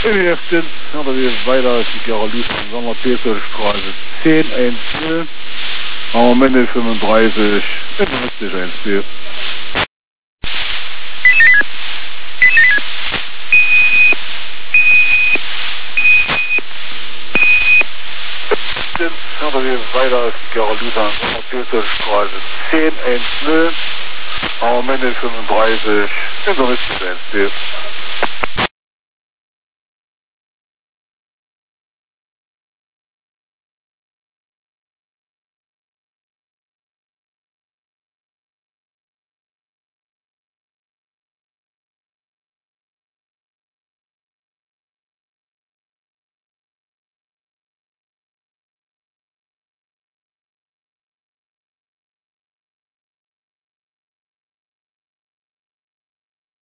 EWF aber wir weiter die Gerolise Sommer Peterstraße 1010 am Ende 35 50 1 aber wir weiter die Gerolise Sommer Peterstraße 1010 am Ende 35 50 1